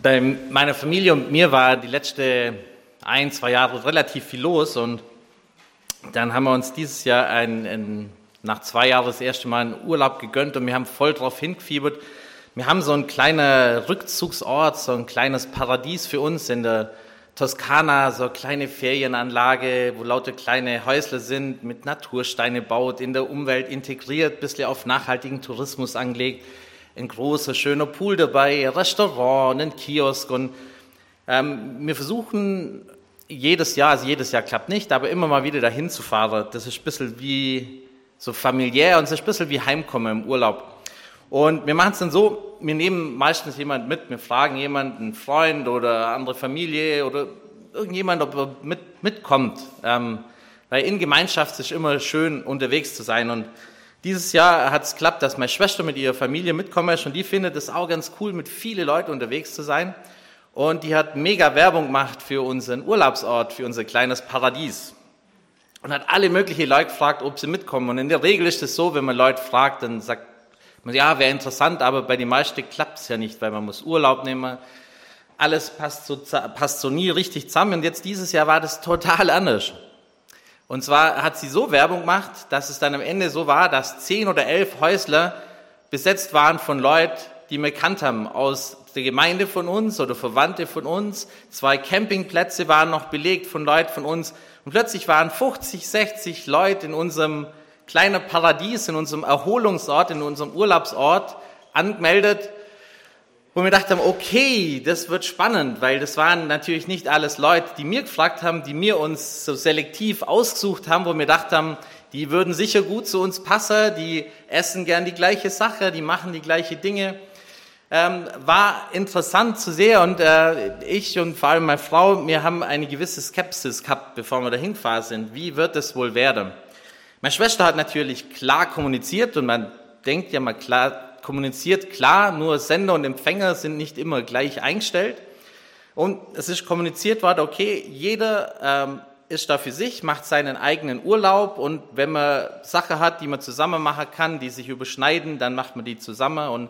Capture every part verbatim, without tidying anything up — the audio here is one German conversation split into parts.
Bei meiner Familie und mir war die letzten ein, zwei Jahre relativ viel los und dann haben wir uns dieses Jahr ein, ein, nach zwei Jahren das erste Mal einen Urlaub gegönnt und wir haben voll drauf hingefiebert. Wir haben so einen kleinen Rückzugsort, so ein kleines Paradies für uns in der Toskana, so eine kleine Ferienanlage, wo lauter kleine Häusle sind, mit Natursteine baut, in der Umwelt integriert, ein bisschen auf nachhaltigen Tourismus angelegt. Ein großer, schöner Pool dabei, ein Restaurant, ein Kiosk und ähm, wir versuchen jedes Jahr, also jedes Jahr klappt nicht, aber immer mal wieder dahin zu fahren. Das ist ein bisschen wie so familiär und es ist ein bisschen wie Heimkommen im Urlaub. Und wir machen es dann so, wir nehmen meistens jemanden mit, wir fragen jemanden, einen Freund oder andere Familie oder irgendjemand, ob er mit, mitkommt. Ähm, weil in Gemeinschaft ist es immer schön, unterwegs zu sein und dieses Jahr hat es geklappt, dass meine Schwester mit ihrer Familie mitkommen ist und die findet es auch ganz cool, mit vielen Leuten unterwegs zu sein. Und die hat mega Werbung gemacht für unseren Urlaubsort, für unser kleines Paradies. Und hat alle möglichen Leute gefragt, ob sie mitkommen. Und in der Regel ist es so, wenn man Leute fragt, dann sagt man, ja, wäre interessant, aber bei den meisten klappt es ja nicht, weil man muss Urlaub nehmen. Alles passt so, passt so nie richtig zusammen. Und jetzt dieses Jahr war das total anders. Und zwar hat sie so Werbung gemacht, dass es dann am Ende so war, dass zehn oder elf Häusler besetzt waren von Leuten, die wir gekannt haben, aus der Gemeinde von uns oder Verwandte von uns. Zwei Campingplätze waren noch belegt von Leuten von uns. Und plötzlich waren fünfzig, sechzig Leute in unserem kleinen Paradies, in unserem Erholungsort, in unserem Urlaubsort angemeldet. Wo wir dachten, okay, das wird spannend, weil das waren natürlich nicht alles Leute, die mir gefragt haben, die mir uns so selektiv ausgesucht haben, wo wir gedacht haben, die würden sicher gut zu uns passen, die essen gern die gleiche Sache, die machen die gleichen Dinge. Ähm, war interessant zu sehen und äh, ich und vor allem meine Frau, wir haben eine gewisse Skepsis gehabt, bevor wir dahin gefahren sind. Wie wird es wohl werden? Meine Schwester hat natürlich klar kommuniziert und man denkt ja mal klar, kommuniziert klar, nur Sender und Empfänger sind nicht immer gleich eingestellt. Und es ist kommuniziert worden, okay, jeder ähm, ist da für sich, macht seinen eigenen Urlaub und wenn man Sachen hat, die man zusammen machen kann, die sich überschneiden, dann macht man die zusammen und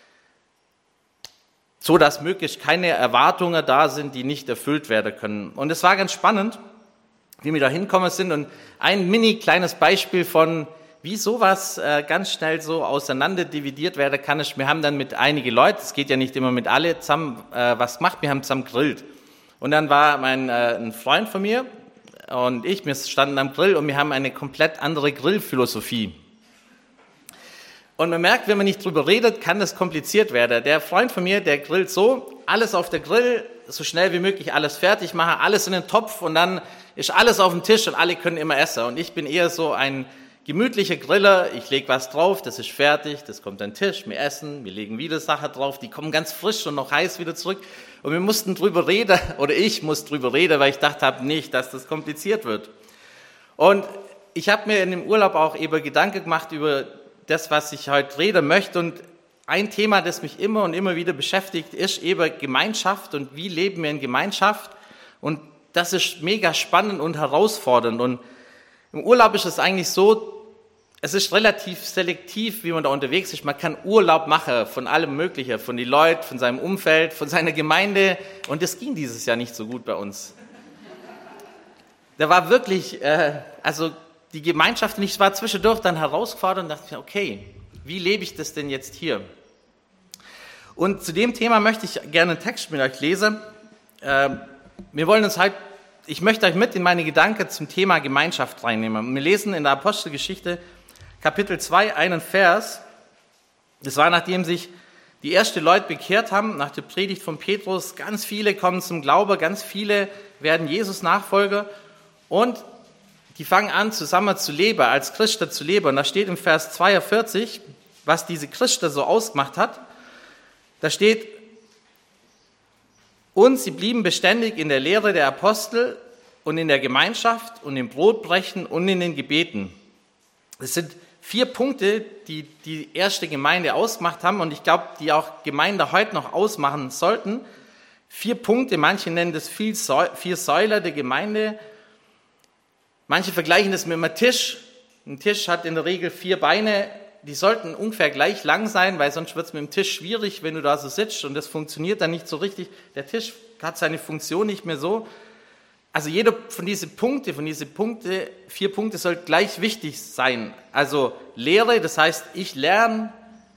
so, dass möglichst keine Erwartungen da sind, die nicht erfüllt werden können. Und es war ganz spannend, wie wir da hinkommen sind und ein mini kleines Beispiel von wie sowas äh, ganz schnell so auseinander dividiert werden kann. Wir haben dann mit einigen Leuten, es geht ja nicht immer mit alle zusammen, äh, was gemacht, wir haben zusammen gegrillt. Und dann war mein, äh, ein Freund von mir und ich, wir standen am Grill und wir haben eine komplett andere Grillphilosophie. Und man merkt, wenn man nicht drüber redet, kann das kompliziert werden. Der Freund von mir, der grillt so, alles auf der Grill, so schnell wie möglich alles fertig machen, alles in den Topf und dann ist alles auf dem Tisch und alle können immer essen. Und ich bin eher so ein gemütlicher Griller, ich lege was drauf, das ist fertig, das kommt an den Tisch, wir essen, wir legen wieder Sachen drauf, die kommen ganz frisch und noch heiß wieder zurück. Und wir mussten drüber reden, oder ich musste drüber reden, weil ich dachte habe nicht, dass das kompliziert wird. Und ich habe mir in dem Urlaub auch eben Gedanken gemacht über das, was ich heute reden möchte. Und ein Thema, das mich immer und immer wieder beschäftigt, ist eben Gemeinschaft und wie leben wir in Gemeinschaft. Und das ist mega spannend und herausfordernd. Und im Urlaub ist es eigentlich so, es ist relativ selektiv, wie man da unterwegs ist. Man kann Urlaub machen von allem Möglichen, von den Leuten, von seinem Umfeld, von seiner Gemeinde. Und das ging dieses Jahr nicht so gut bei uns. Da war wirklich, äh, also die Gemeinschaft, und ich war zwischendurch dann herausgefordert und dachte mir, okay, wie lebe ich das denn jetzt hier? Und zu dem Thema möchte ich gerne einen Text mit euch lesen. Äh, wir wollen uns halt Ich möchte euch mit in meine Gedanken zum Thema Gemeinschaft reinnehmen. Wir lesen in der Apostelgeschichte Kapitel zwei einen Vers. Das war, nachdem sich die ersten Leute bekehrt haben, nach der Predigt von Petrus. Ganz viele kommen zum Glauben, ganz viele werden Jesus Nachfolger und die fangen an, zusammen zu leben, als Christen zu leben. Und da steht im Vers zweiundvierzig, was diese Christen so ausgemacht hat. Da steht: Und sie blieben beständig in der Lehre der Apostel und in der Gemeinschaft und im Brotbrechen und in den Gebeten. Das sind vier Punkte, die die erste Gemeinde ausgemacht haben und ich glaube, die auch Gemeinde heute noch ausmachen sollten. Vier Punkte, manche nennen das vier Säulen der Gemeinde. Manche vergleichen das mit einem Tisch. Ein Tisch hat in der Regel vier Beine die sollten ungefähr gleich lang sein, weil sonst wird es mit dem Tisch schwierig, wenn du da so sitzt und das funktioniert dann nicht so richtig. Der Tisch hat seine Funktion nicht mehr so. Also jeder von diesen Punkten, von diesen Punkte, vier Punkte soll gleich wichtig sein. Also Lehre, das heißt, ich lerne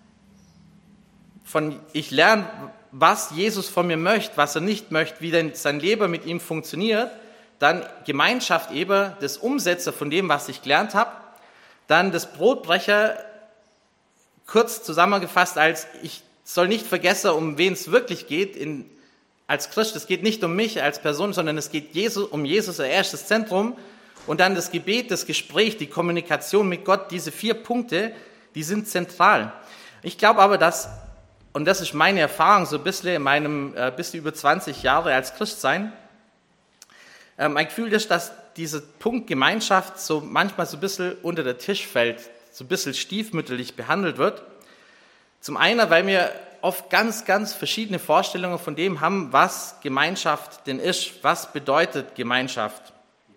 von, ich lerne, was Jesus von mir möchte, was er nicht möchte, wie denn sein Leben mit ihm funktioniert. Dann Gemeinschaft eben, das Umsetzen von dem, was ich gelernt habe. Dann das Brotbrecher, kurz zusammengefasst als, ich soll nicht vergessen, um wen es wirklich geht in, als Christ. Es geht nicht um mich als Person, sondern es geht Jesus, um Jesus, ein erstes Zentrum. Und dann das Gebet, das Gespräch, die Kommunikation mit Gott, diese vier Punkte, die sind zentral. Ich glaube aber, dass, und das ist meine Erfahrung, so ein bisschen in meinem, äh, bisschen über zwanzig Jahre als Christsein, äh, mein Gefühl ist, dass dieser Punkt Gemeinschaft so manchmal so ein bisschen unter den Tisch fällt, so ein bisschen stiefmütterlich behandelt wird. Zum einen, weil wir oft ganz, ganz verschiedene Vorstellungen von dem haben, was Gemeinschaft denn ist, was bedeutet Gemeinschaft.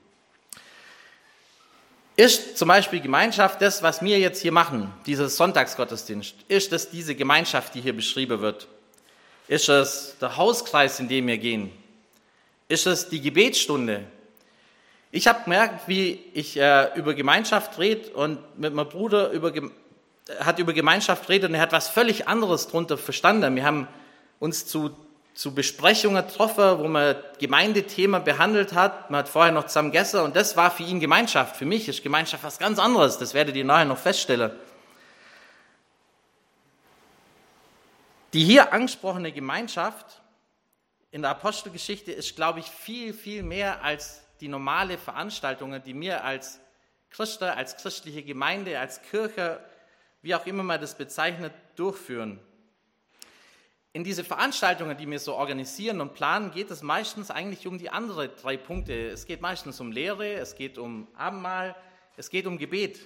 Ist zum Beispiel Gemeinschaft das, was wir jetzt hier machen, dieser Sonntagsgottesdienst? Ist es diese Gemeinschaft, die hier beschrieben wird? Ist es der Hauskreis, in dem wir gehen? Ist es die Gebetsstunde? Ich habe gemerkt, wie ich äh, über Gemeinschaft rede und mit meinem Bruder über, hat über Gemeinschaft redet und er hat was völlig anderes darunter verstanden. Wir haben uns zu, zu Besprechungen getroffen, wo man Gemeindethemen behandelt hat. Man hat vorher noch zusammen gegessen und das war für ihn Gemeinschaft. Für mich ist Gemeinschaft was ganz anderes. Das werdet ihr nachher noch feststellen. Die hier angesprochene Gemeinschaft in der Apostelgeschichte ist, glaube ich, viel, viel mehr als die normale Veranstaltungen, die wir als Christen, als christliche Gemeinde, als Kirche, wie auch immer man das bezeichnet, durchführen. In diese Veranstaltungen, die wir so organisieren und planen, geht es meistens eigentlich um die anderen drei Punkte. Es geht meistens um Lehre, es geht um Abendmahl, es geht um Gebet.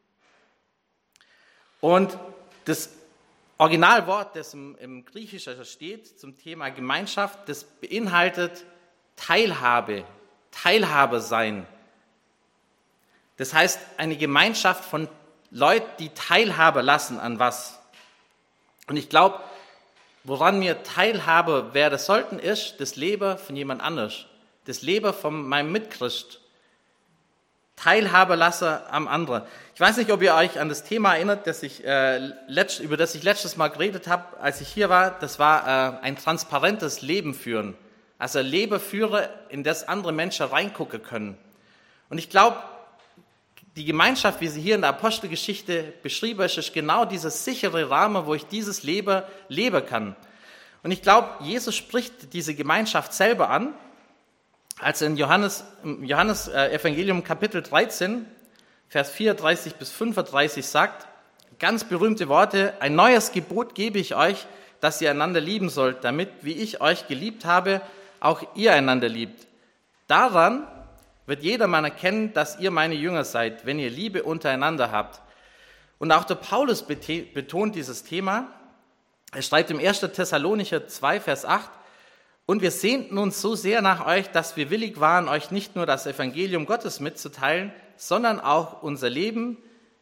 Und das Originalwort, das im, im Griechischen steht zum Thema Gemeinschaft, das beinhaltet Teilhabe, Teilhabe sein. Das heißt, eine Gemeinschaft von Leuten, die Teilhabe lassen an was. Und ich glaube, woran wir Teilhabe werden sollten, ist das Leben von jemand anders. Das Leben von meinem Mitchrist. Teilhabe lassen am anderen. Ich weiß nicht, ob ihr euch an das Thema erinnert, das ich, äh, letzt, über das ich letztes Mal geredet habe, als ich hier war. Das war äh, ein transparentes Leben führen. Also ein Leben führen, in das andere Menschen reingucken können. Und ich glaube, die Gemeinschaft, wie sie hier in der Apostelgeschichte beschrieben ist, ist genau dieser sichere Rahmen, wo ich dieses Leben leben kann. Und ich glaube, Jesus spricht diese Gemeinschaft selber an, als er in Johannes, im Johannes äh, Evangelium Kapitel dreizehn, Vers vierunddreißig bis fünfunddreißig sagt, ganz berühmte Worte, ein neues Gebot gebe ich euch, dass ihr einander lieben sollt, damit, wie ich euch geliebt habe, auch ihr einander liebt. Daran wird jedermann erkennen, dass ihr meine Jünger seid, wenn ihr Liebe untereinander habt. Und auch der Paulus betont dieses Thema. Er schreibt im ersten Thessalonicher zwei, Vers acht, und wir sehnten uns so sehr nach euch, dass wir willig waren, euch nicht nur das Evangelium Gottes mitzuteilen, sondern auch unser Leben,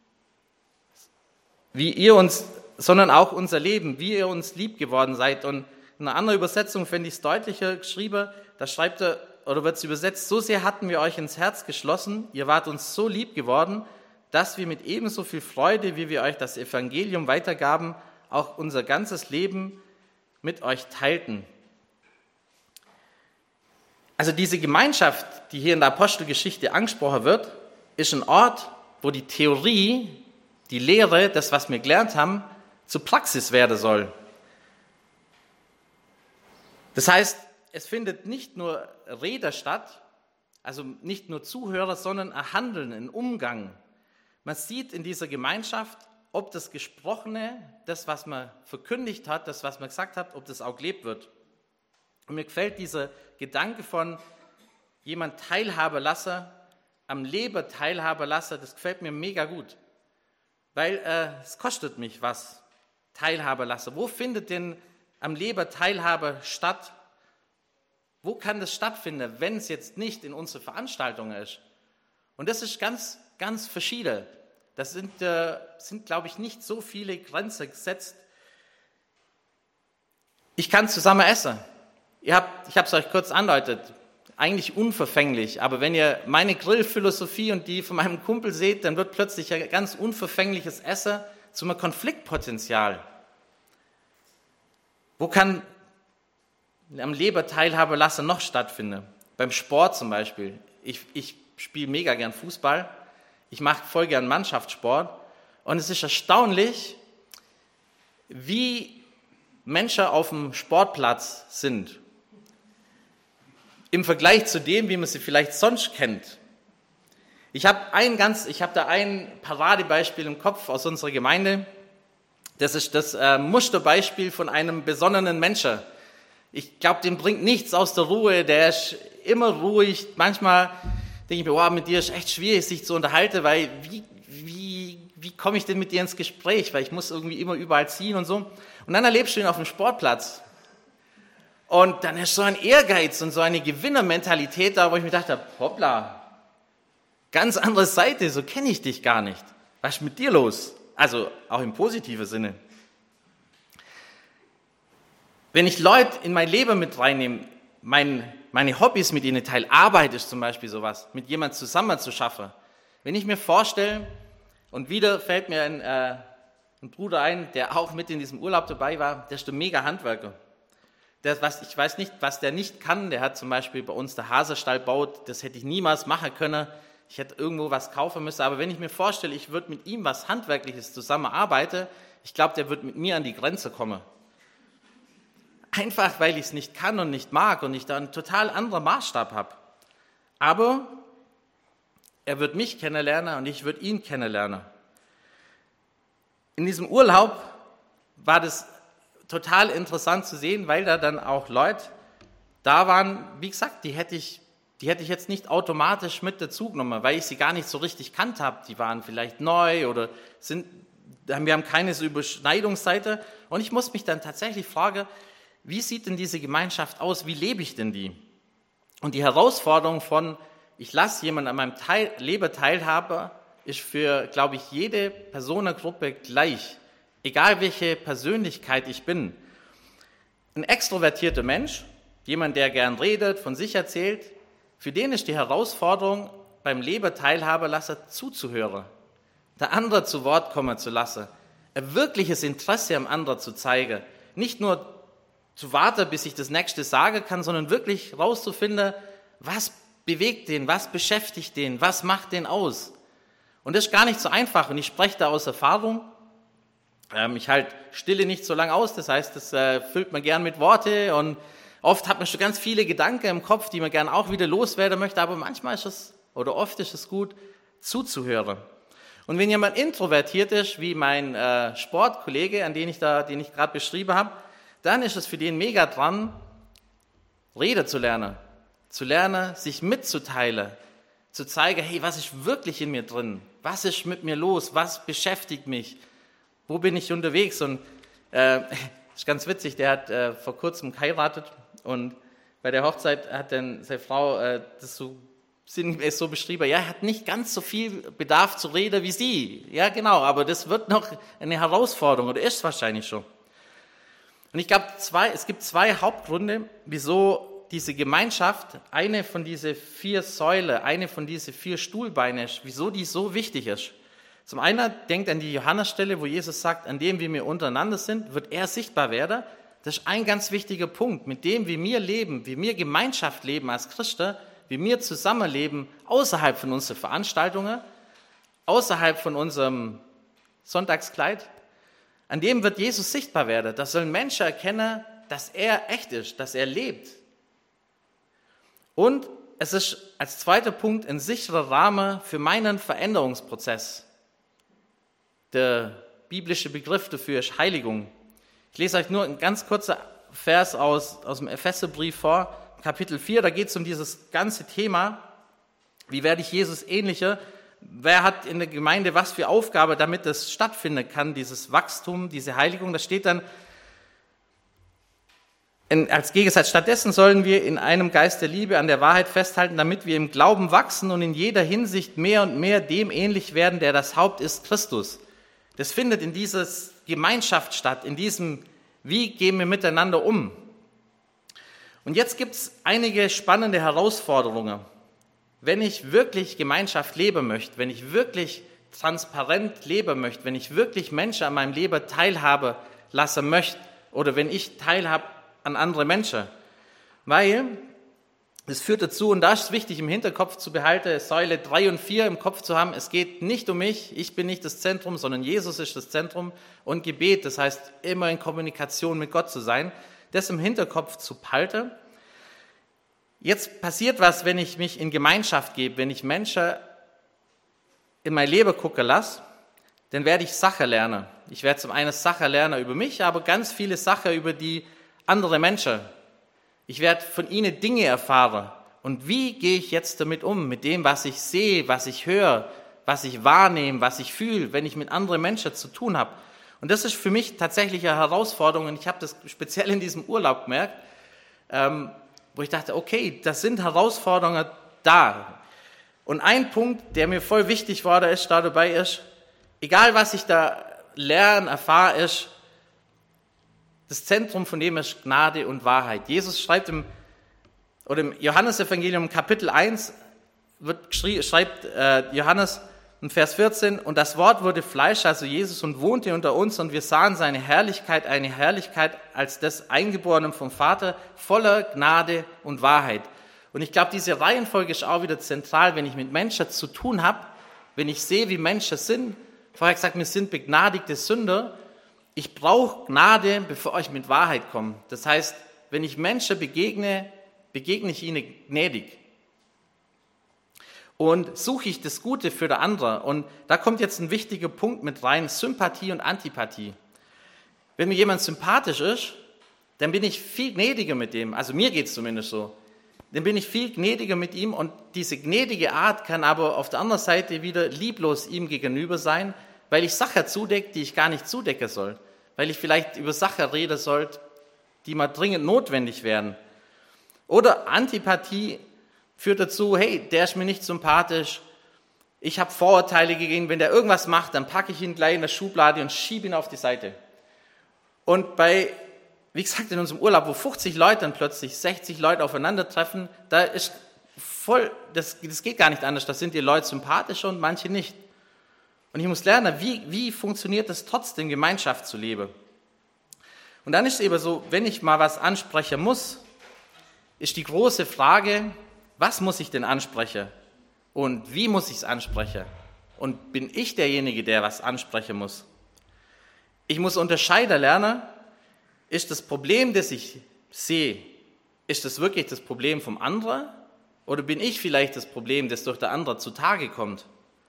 wie ihr uns, sondern auch unser Leben, wie ihr uns lieb geworden seid. Und in einer anderen Übersetzung finde ich es deutlicher geschrieben, da schreibt er, oder wird es übersetzt, so sehr hatten wir euch ins Herz geschlossen, ihr wart uns so lieb geworden, dass wir mit ebenso viel Freude, wie wir euch das Evangelium weitergaben, auch unser ganzes Leben mit euch teilten. Also diese Gemeinschaft, die hier in der Apostelgeschichte angesprochen wird, ist ein Ort, wo die Theorie, die Lehre, das, was wir gelernt haben, zur Praxis werden soll. Das heißt, es findet nicht nur Rede statt, also nicht nur Zuhörer, sondern ein Handeln, ein Umgang. Man sieht in dieser Gemeinschaft, ob das Gesprochene, das, was man verkündigt hat, das, was man gesagt hat, ob das auch gelebt wird. Und mir gefällt dieser Gedanke von jemand Teilhabe lassen, am Leben Teilhabe lassen, das gefällt mir mega gut. Weil äh, es kostet mich was, Teilhabe lassen. Wo findet denn am Leben Teilhabe statt? Wo kann das stattfinden, wenn es jetzt nicht in unsere Veranstaltungen ist? Und das ist ganz, ganz verschieden. Das sind, äh, sind glaube ich, nicht so viele Grenzen gesetzt. Ich kann zusammen essen. Ihr habt, ich habe es euch kurz andeutet, eigentlich unverfänglich. Aber wenn ihr meine Grillphilosophie und die von meinem Kumpel seht, dann wird plötzlich ein ganz unverfängliches Essen zu einem Konfliktpotenzial. Wo kann am Leberteilhabe lassen noch stattfinden? Beim Sport zum Beispiel. Ich, ich spiele mega gern Fußball. Ich mache voll gern Mannschaftssport. Und es ist erstaunlich, wie Menschen auf dem Sportplatz sind. Im Vergleich zu dem, wie man sie vielleicht sonst kennt. Ich habe ein ganz, ich habe da ein Paradebeispiel im Kopf aus unserer Gemeinde. Das ist das äh, Musterbeispiel von einem besonnenen Menschen. Ich glaube, dem bringt nichts aus der Ruhe. Der ist immer ruhig. Manchmal denke ich mir, wow, mit dir ist echt schwierig, sich zu unterhalten, weil wie, wie, wie komme ich denn mit dir ins Gespräch? Weil ich muss irgendwie immer überall ziehen und so. Und dann erlebst du ihn auf dem Sportplatz. Und dann ist so ein Ehrgeiz und so eine Gewinnermentalität da, wo ich mir dachte, hoppla, ganz andere Seite, so kenne ich dich gar nicht. Was ist mit dir los? Also auch im positiven Sinne. Wenn ich Leute in mein Leben mit reinnehme, mein, meine Hobbys mit ihnen teile, Arbeit ist zum Beispiel sowas, mit jemandem zusammen zu schaffen. Wenn ich mir vorstelle, und wieder fällt mir ein, äh, ein Bruder ein, der auch mit in diesem Urlaub dabei war, der ist der Mega-Handwerker. Der, was, ich weiß nicht, was der nicht kann, der hat zum Beispiel bei uns den Haserstall gebaut, das hätte ich niemals machen können. Ich hätte irgendwo was kaufen müssen, aber wenn ich mir vorstelle, ich würde mit ihm was Handwerkliches zusammenarbeiten, ich glaube, der wird mit mir an die Grenze kommen. Einfach, weil ich es nicht kann und nicht mag und ich da einen total anderen Maßstab habe. Aber er wird mich kennenlernen und ich würde ihn kennenlernen. In diesem Urlaub war das total interessant zu sehen, weil da dann auch Leute da waren, wie gesagt, die hätte ich Die hätte ich jetzt nicht automatisch mit dazu genommen, weil ich sie gar nicht so richtig kannt habe. Die waren vielleicht neu oder sind, wir haben keine so Überschneidungsseite. Und ich muss mich dann tatsächlich fragen, wie sieht denn diese Gemeinschaft aus? Wie lebe ich denn die? Und die Herausforderung von, ich lasse jemanden an meinem Teil, Leben teilhaben, ist für, glaube ich, jede Personengruppe gleich. Egal welche Persönlichkeit ich bin. Ein extrovertierter Mensch, jemand, der gern redet, von sich erzählt, für den ist die Herausforderung, beim Leben teilhaben lassen, zuzuhören, der andere zu Wort kommen zu lassen, ein wirkliches Interesse am anderen zu zeigen, nicht nur zu warten, bis ich das Nächste sagen kann, sondern wirklich rauszufinden, was bewegt den, was beschäftigt den, was macht den aus. Und das ist gar nicht so einfach und ich spreche da aus Erfahrung. Ähm, ich halte Stille nicht so lange aus, das heißt, das äh, füllt man gern mit Worte und oft hat man schon ganz viele Gedanken im Kopf, die man gern auch wieder loswerden möchte, aber manchmal ist es, oder oft ist es gut, zuzuhören. Und wenn jemand introvertiert ist, wie mein äh, Sportkollege, an den ich da, den ich gerade beschrieben habe, dann ist es für den mega dran, Rede zu lernen, zu lernen, sich mitzuteilen, zu zeigen, hey, was ist wirklich in mir drin? Was ist mit mir los? Was beschäftigt mich? Wo bin ich unterwegs? Und äh, ist ganz witzig, der hat äh, vor kurzem geheiratet und bei der Hochzeit hat dann seine Frau äh, das so sinngemäß so beschrieben, ja, er hat nicht ganz so viel Bedarf zu reden wie sie. Ja, genau, aber das wird noch eine Herausforderung oder ist wahrscheinlich schon. Und ich glaube, zwei, es gibt zwei Hauptgründe, wieso diese Gemeinschaft, eine von diesen vier Säulen, eine von diesen vier Stuhlbeinen ist, wieso die so wichtig ist. Zum einen, denkt an die Johannesstelle, wo Jesus sagt, an dem wie wir untereinander sind, wird er sichtbar werden. Das ist ein ganz wichtiger Punkt. Mit dem, wie wir leben, wie wir Gemeinschaft leben als Christen, wie wir zusammenleben, außerhalb von unseren Veranstaltungen, außerhalb von unserem Sonntagskleid, an dem wird Jesus sichtbar werden. Da sollen Menschen erkennen, dass er echt ist, dass er lebt. Und es ist als zweiter Punkt ein sicherer Rahmen für meinen Veränderungsprozess. Der biblische Begriff dafür ist Heiligung. Ich lese euch nur einen ganz kurzen Vers aus, aus dem Epheserbrief vor, Kapitel vier, da geht es um dieses ganze Thema, wie werde ich Jesus ähnlicher, wer hat in der Gemeinde was für Aufgabe, damit das stattfinden kann, dieses Wachstum, diese Heiligung. Da steht dann, als Gegensatz, stattdessen sollen wir in einem Geist der Liebe an der Wahrheit festhalten, damit wir im Glauben wachsen und in jeder Hinsicht mehr und mehr dem ähnlich werden, der das Haupt ist, Christus. Das findet in dieser Gemeinschaft statt, in diesem, wie gehen wir miteinander um. Und jetzt gibt es einige spannende Herausforderungen. Wenn ich wirklich Gemeinschaft leben möchte, wenn ich wirklich transparent leben möchte, wenn ich wirklich Menschen an meinem Leben teilhaben lassen möchte oder wenn ich teilhabe an andere Menschen, weil es führt dazu, und da ist es wichtig im Hinterkopf zu behalten, Säule drei und vier im Kopf zu haben, es geht nicht um mich, ich bin nicht das Zentrum, sondern Jesus ist das Zentrum und Gebet, das heißt immer in Kommunikation mit Gott zu sein, das im Hinterkopf zu behalten. Jetzt passiert was, wenn ich mich in Gemeinschaft gebe, wenn ich Menschen in mein Leben gucken lasse, dann werde ich Sachen lernen. Ich werde zum einen Sachen lernen über mich, aber ganz viele Sachen über die andere Menschen. Ich werde von ihnen Dinge erfahren. Und wie gehe ich jetzt damit um? Mit dem, was ich sehe, was ich höre, was ich wahrnehme, was ich fühle, wenn ich mit anderen Menschen zu tun habe. Und das ist für mich tatsächlich eine Herausforderung. Und ich habe das speziell in diesem Urlaub gemerkt, ähm, wo ich dachte, okay, das sind Herausforderungen da. Und ein Punkt, der mir voll wichtig war, der ist da dabei ist, egal was ich da lerne, erfahre, ist, das Zentrum von dem ist Gnade und Wahrheit. Jesus schreibt im, oder im Johannesevangelium Kapitel eins, wird, schreibt äh, Johannes in Vers vierzehn, und das Wort wurde Fleisch, also Jesus, und wohnte unter uns, und wir sahen seine Herrlichkeit, eine Herrlichkeit als des Eingeborenen vom Vater, voller Gnade und Wahrheit. Und ich glaube, diese Reihenfolge ist auch wieder zentral, wenn ich mit Menschen zu tun habe, wenn ich sehe, wie Menschen sind. Vorher gesagt, wir sind begnadigte Sünder. Ich brauche Gnade, bevor ich mit Wahrheit komme. Das heißt, wenn ich Menschen begegne, begegne ich ihnen gnädig. Und suche ich das Gute für den anderen. Und da kommt jetzt ein wichtiger Punkt mit rein, Sympathie und Antipathie. Wenn mir jemand sympathisch ist, dann bin ich viel gnädiger mit dem. Also mir geht es zumindest so. Dann bin ich viel gnädiger mit ihm, und diese gnädige Art kann aber auf der anderen Seite wieder lieblos ihm gegenüber sein, weil ich Sachen zudecke, die ich gar nicht zudecken soll, weil ich vielleicht über Sachen reden sollte, die mal dringend notwendig wären. Oder Antipathie führt dazu, hey, der ist mir nicht sympathisch, ich habe Vorurteile gegen ihn, wenn der irgendwas macht, dann packe ich ihn gleich in der Schublade und schiebe ihn auf die Seite. Und bei, wie gesagt, in unserem Urlaub, wo fünfzig Leute dann plötzlich, sechzig Leute aufeinandertreffen, da ist voll, das, das geht gar nicht anders, da sind die Leute sympathischer und manche nicht. Und ich muss lernen, wie, wie funktioniert es trotzdem, Gemeinschaft zu leben. Und dann ist es eben so, wenn ich mal was ansprechen muss, ist die große Frage, was muss ich denn ansprechen? Und wie muss ich es ansprechen? Und bin ich derjenige, der was ansprechen muss? Ich muss unterscheiden lernen, ist das Problem, das ich sehe, ist das wirklich das Problem vom anderen? Oder bin ich vielleicht das Problem, das durch der andere zutage kommt?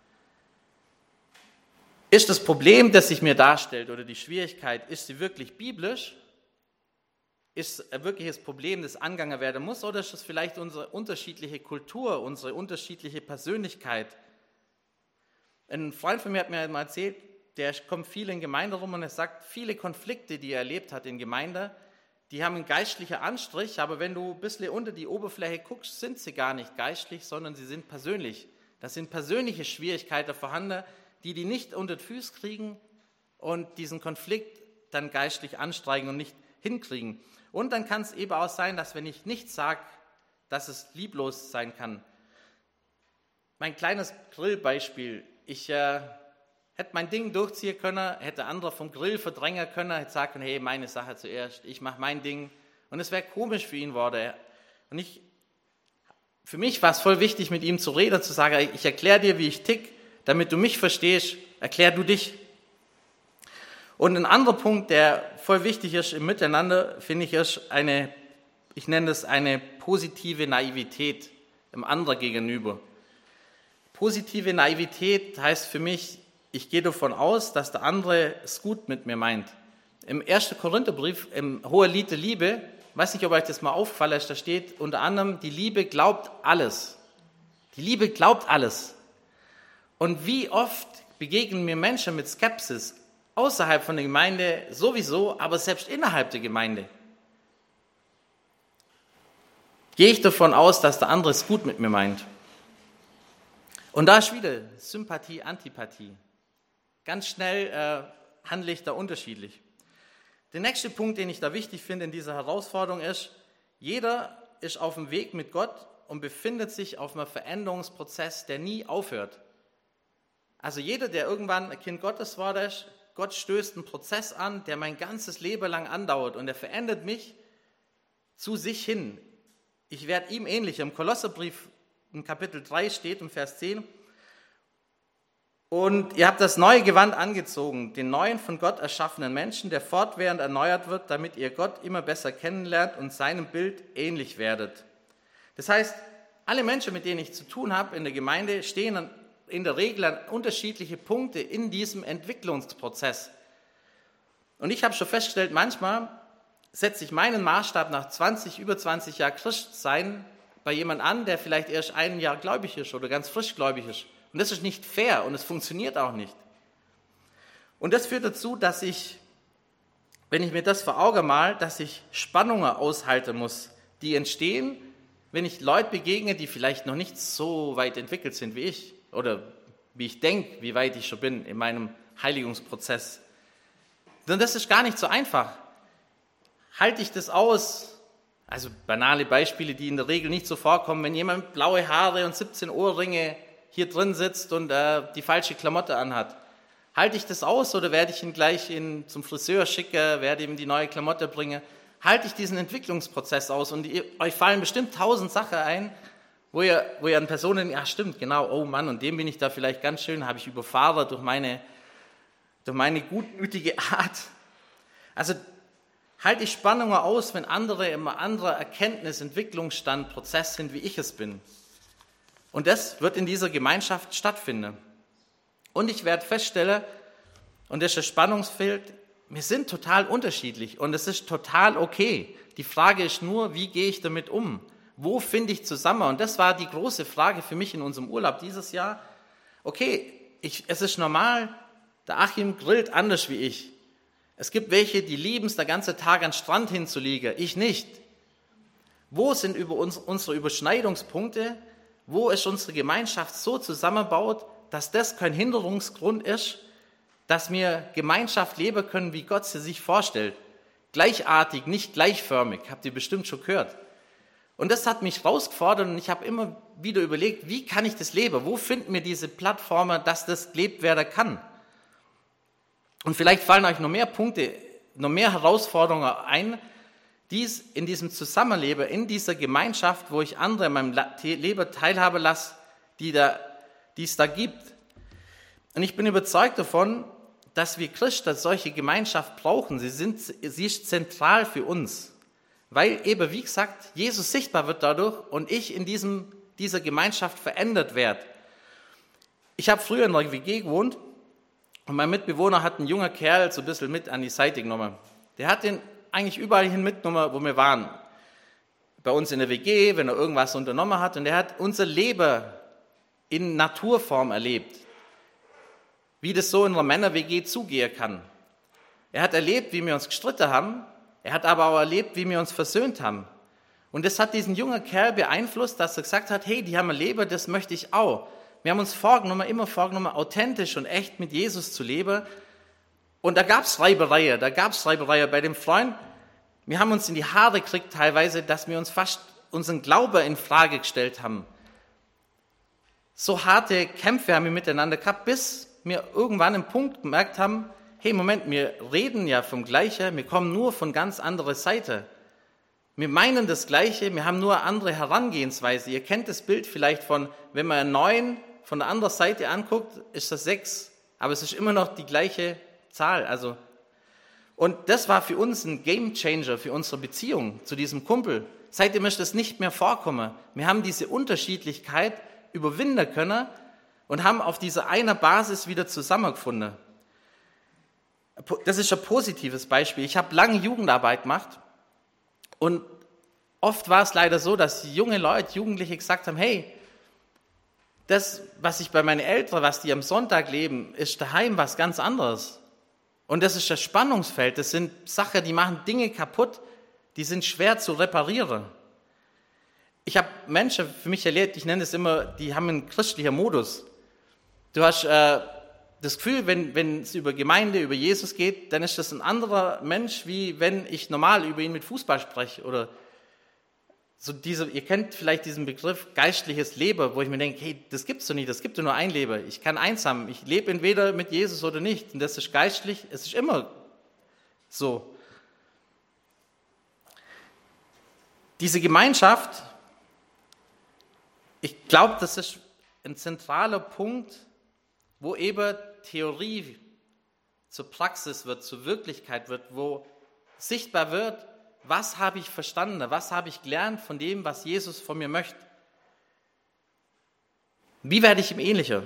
Ist das Problem, das sich mir darstellt, oder die Schwierigkeit, ist sie wirklich biblisch? Ist es ein wirkliches Problem, das angegangen werden muss? Oder ist es vielleicht unsere unterschiedliche Kultur, unsere unterschiedliche Persönlichkeit? Ein Freund von mir hat mir mal erzählt, der kommt viel in Gemeinde rum, und er sagt, viele Konflikte, die er erlebt hat in Gemeinde, die haben einen geistlichen Anstrich, aber wenn du ein bisschen unter die Oberfläche guckst, sind sie gar nicht geistlich, sondern sie sind persönlich. Das sind persönliche Schwierigkeiten vorhanden, die die nicht unter die Füße kriegen und diesen Konflikt dann geistlich anstrengen und nicht hinkriegen. Und dann kann es eben auch sein, dass wenn ich nichts sage, dass es lieblos sein kann. Mein kleines Grillbeispiel. Ich äh, hätte mein Ding durchziehen können, hätte andere vom Grill verdrängen können, hätte sagen können, hey, meine Sache zuerst, ich mache mein Ding. Und es wäre komisch für ihn geworden. Und ich, für mich war es voll wichtig, mit ihm zu reden, zu sagen, ich erkläre dir, wie ich tick, damit du mich verstehst, erklär du dich. Und ein anderer Punkt, der voll wichtig ist im Miteinander, finde ich, ist eine, ich nenne das eine positive Naivität im anderen gegenüber. Positive Naivität heißt für mich, ich gehe davon aus, dass der andere es gut mit mir meint. Im ersten Korintherbrief, im Hohelied der Liebe, weiß nicht, ob euch das mal auffallen ist, da steht unter anderem, die Liebe glaubt alles. Die Liebe glaubt alles. Und wie oft begegnen mir Menschen mit Skepsis, außerhalb von der Gemeinde sowieso, aber selbst innerhalb der Gemeinde. Gehe ich davon aus, dass der andere es gut mit mir meint? Und da ist wieder Sympathie, Antipathie. Ganz schnell äh, handle ich da unterschiedlich. Der nächste Punkt, den ich da wichtig finde in dieser Herausforderung ist, jeder ist auf dem Weg mit Gott und befindet sich auf einem Veränderungsprozess, der nie aufhört. Also jeder, der irgendwann ein Kind Gottes war, ist, Gott stößt einen Prozess an, der mein ganzes Leben lang andauert und er verändert mich zu sich hin. Ich werde ihm ähnlich. Im Kolosserbrief in Kapitel drei steht im Vers zehn, und ihr habt das neue Gewand angezogen, den neuen von Gott erschaffenen Menschen, der fortwährend erneuert wird, damit ihr Gott immer besser kennenlernt und seinem Bild ähnlich werdet. Das heißt, alle Menschen, mit denen ich zu tun habe in der Gemeinde, stehen in der Regel an unterschiedliche Punkte in diesem Entwicklungsprozess. Und ich habe schon festgestellt, manchmal setze ich meinen Maßstab nach zwanzig, über zwanzig Jahren Christsein bei jemand an, der vielleicht erst ein Jahr gläubig ist oder ganz frisch gläubig ist. Und das ist nicht fair und es funktioniert auch nicht. Und das führt dazu, dass ich, wenn ich mir das vor Augen mal, dass ich Spannungen aushalten muss, die entstehen, wenn ich Leute begegne, die vielleicht noch nicht so weit entwickelt sind wie ich oder wie ich denke, wie weit ich schon bin in meinem Heiligungsprozess. Denn das ist gar nicht so einfach. Halte ich das aus? Also banale Beispiele, die in der Regel nicht so vorkommen, wenn jemand mit blaue Haare und siebzehn Ohrringe hier drin sitzt und äh, die falsche Klamotte anhat. Halte ich das aus oder werde ich ihn gleich in, zum Friseur schicken, werde ihm die neue Klamotte bringen? Halte ich diesen Entwicklungsprozess aus? Und ihr, euch fallen bestimmt tausend Sachen ein, wo ihr, wo ihr an Personen, ja stimmt, genau, oh Mann, und dem bin ich da vielleicht ganz schön, habe ich überfahren durch meine, durch meine gutmütige Art. Also halte ich Spannungen aus, wenn andere immer anderer Erkenntnis, Entwicklungsstand, Prozess sind, wie ich es bin. Und das wird in dieser Gemeinschaft stattfinden. Und ich werde feststellen, und das ist ein Spannungsfeld, wir sind total unterschiedlich und es ist total okay. Die Frage ist nur, wie gehe ich damit um? Wo finde ich zusammen? Und das war die große Frage für mich in unserem Urlaub dieses Jahr. Okay, ich, es ist normal, der Achim grillt anders wie ich. Es gibt welche, die lieben es, den ganzen Tag an den Strand hinzuliegen, ich nicht. Wo sind über uns, unsere Überschneidungspunkte? Wo ist unsere Gemeinschaft so zusammenbaut, dass das kein Hinderungsgrund ist, dass wir Gemeinschaft leben können, wie Gott sie sich vorstellt. Gleichartig, nicht gleichförmig, habt ihr bestimmt schon gehört. Und das hat mich herausgefordert und ich habe immer wieder überlegt, wie kann ich das leben? Wo finden wir diese Plattformen, dass das gelebt werden kann? Und vielleicht fallen euch noch mehr Punkte, noch mehr Herausforderungen ein, die es in diesem Zusammenleben, in dieser Gemeinschaft, wo ich andere in meinem Leben teilhaben lasse, die, da, die es da gibt. Und ich bin überzeugt davon, dass wir Christen solche Gemeinschaft brauchen. Sie, sind, sie ist zentral für uns, weil eben, wie gesagt, Jesus sichtbar wird dadurch und ich in diesem, dieser Gemeinschaft verändert werde. Ich habe früher in einer W G gewohnt und mein Mitbewohner hat einen jungen Kerl so ein bisschen mit an die Seite genommen. Der hat den eigentlich überall hin mitgenommen, wo wir waren. Bei uns in der W G, wenn er irgendwas unternommen hat. Und er hat unser Leben in Naturform erlebt. Wie das so in einer Männer-W G zugehen kann. Er hat erlebt, wie wir uns gestritten haben. Er hat aber auch erlebt, wie wir uns versöhnt haben. Und das hat diesen jungen Kerl beeinflusst, dass er gesagt hat, hey, die haben ein Leben, das möchte ich auch. Wir haben uns vorgenommen, immer vorgenommen, authentisch und echt mit Jesus zu leben. Und da gab es Reibereien, da gab es Reibereien bei dem Freund. Wir haben uns in die Haare gekriegt teilweise, dass wir uns fast unseren Glauben in Frage gestellt haben. So harte Kämpfe haben wir miteinander gehabt, bis wir irgendwann einen Punkt gemerkt haben, hey, Moment, wir reden ja vom Gleichen, wir kommen nur von ganz anderer Seite. Wir meinen das Gleiche, wir haben nur eine andere Herangehensweise. Ihr kennt das Bild vielleicht von, wenn man einen neun von der anderen Seite anguckt, ist das sechs, aber es ist immer noch die gleiche Zahl. Also, und das war für uns ein Gamechanger für unsere Beziehung zu diesem Kumpel. Seitdem ist das nicht mehr vorkommen. Wir haben diese Unterschiedlichkeit überwinden können und haben auf dieser einer Basis wieder zusammengefunden. Das ist ein positives Beispiel. Ich habe lange Jugendarbeit gemacht und oft war es leider so, dass junge Leute, Jugendliche gesagt haben, hey, das, was ich bei meinen Eltern, was die am Sonntag leben, ist daheim was ganz anderes. Und das ist das Spannungsfeld, das sind Sachen, die machen Dinge kaputt, die sind schwer zu reparieren. Ich habe Menschen für mich erlebt, ich nenne es immer, die haben einen christlichen Modus. Du hast äh, das Gefühl, wenn, wenn es über Gemeinde, über Jesus geht, dann ist das ein anderer Mensch, wie wenn ich normal über ihn mit Fußball spreche. Oder so diese, ihr kennt vielleicht diesen Begriff geistliches Leben, wo ich mir denke, hey, das gibt's doch nicht, das gibt doch nur ein Leben. Ich kann eins haben, ich lebe entweder mit Jesus oder nicht. Und das ist geistlich, es ist immer so. Diese Gemeinschaft, ich glaube, das ist ein zentraler Punkt, wo eben Theorie zur Praxis wird, zur Wirklichkeit wird, wo sichtbar wird, was habe ich verstanden, was habe ich gelernt von dem, was Jesus von mir möchte. Wie werde ich ihm ähnlicher?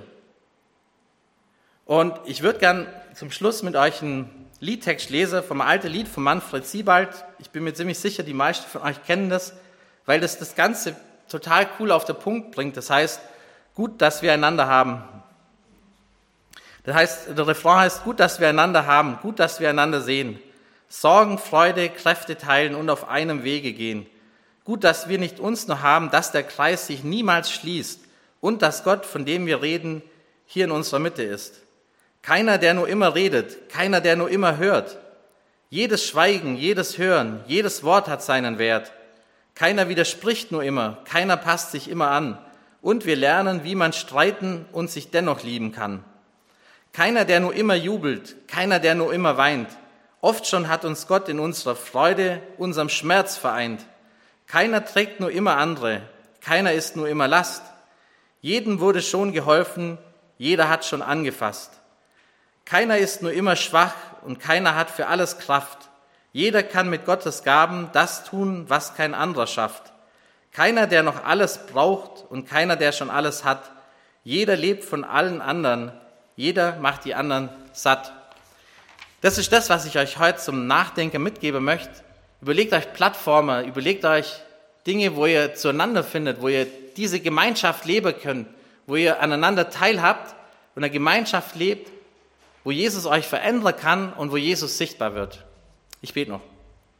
Und ich würde gern zum Schluss mit euch einen Liedtext lesen, vom alten Lied von Manfred Siebald. Ich bin mir ziemlich sicher, die meisten von euch kennen das, weil das das Ganze total cool auf den Punkt bringt. Das heißt, gut, dass wir einander haben. Das heißt, der Refrain heißt, gut, dass wir einander haben, gut, dass wir einander sehen. Sorgen, Freude, Kräfte teilen und auf einem Wege gehen. Gut, dass wir nicht uns nur haben, dass der Kreis sich niemals schließt und dass Gott, von dem wir reden, hier in unserer Mitte ist. Keiner, der nur immer redet, keiner, der nur immer hört. Jedes Schweigen, jedes Hören, jedes Wort hat seinen Wert. Keiner widerspricht nur immer, keiner passt sich immer an. Und wir lernen, wie man streiten und sich dennoch lieben kann. Keiner, der nur immer jubelt, keiner, der nur immer weint. Oft schon hat uns Gott in unserer Freude, unserem Schmerz vereint. Keiner trägt nur immer andere, keiner ist nur immer Last. Jedem wurde schon geholfen, jeder hat schon angefasst. Keiner ist nur immer schwach und keiner hat für alles Kraft. Jeder kann mit Gottes Gaben das tun, was kein anderer schafft. Keiner, der noch alles braucht und keiner, der schon alles hat. Jeder lebt von allen anderen, jeder macht die anderen satt. Das ist das, was ich euch heute zum Nachdenken mitgeben möchte. Überlegt euch Plattformen, überlegt euch Dinge, wo ihr zueinander findet, wo ihr diese Gemeinschaft leben könnt, wo ihr aneinander teilhabt und eine Gemeinschaft lebt, wo Jesus euch verändern kann und wo Jesus sichtbar wird. Ich bete noch.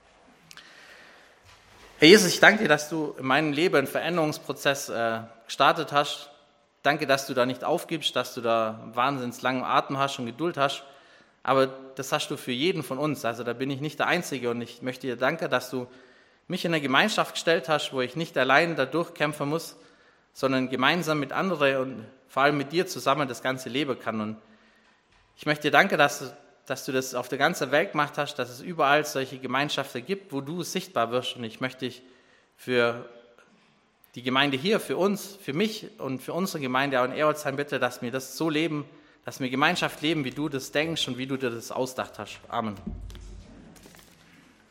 Herr Jesus, ich danke dir, dass du in meinem Leben einen Veränderungsprozess äh, gestartet hast. Danke, dass du da nicht aufgibst, dass du da wahnsinnig langen Atem hast und Geduld hast. Aber das hast du für jeden von uns. Also da bin ich nicht der Einzige und ich möchte dir danken, dass du mich in eine Gemeinschaft gestellt hast, wo ich nicht allein da durchkämpfen muss, sondern gemeinsam mit anderen und vor allem mit dir zusammen das ganze leben kann. Und ich möchte dir danken, dass du, dass du das auf der ganzen Welt gemacht hast, dass es überall solche Gemeinschaften gibt, wo du sichtbar wirst. Und ich möchte dich für die Gemeinde hier, für uns, für mich und für unsere Gemeinde auch in Erolzheim bitte, dass wir das so leben, dass wir Gemeinschaft leben, wie du das denkst und wie du dir das ausgedacht hast. Amen.